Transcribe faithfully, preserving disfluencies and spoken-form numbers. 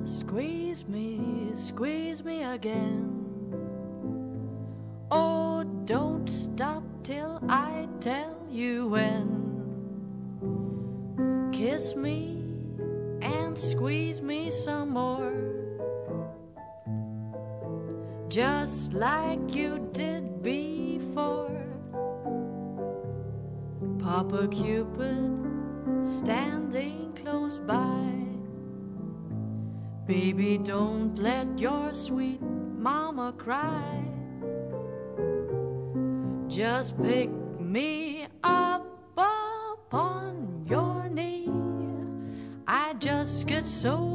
Squeeze me, squeeze me again. Oh, don't stop till I tell you when. Kiss me and squeeze me some more, just like you did before. Papa Cupid standing close by. Baby, don't let your sweet mama cry. Just pick me up upon your knee. I just get so